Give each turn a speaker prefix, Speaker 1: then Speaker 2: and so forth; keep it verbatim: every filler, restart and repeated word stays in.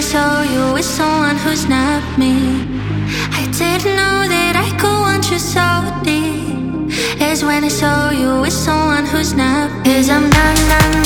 Speaker 1: I saw you with someone who's not me. I didn't know that I could want you so deep. It's when I saw you with someone who's not. 'Cause I'm not, not,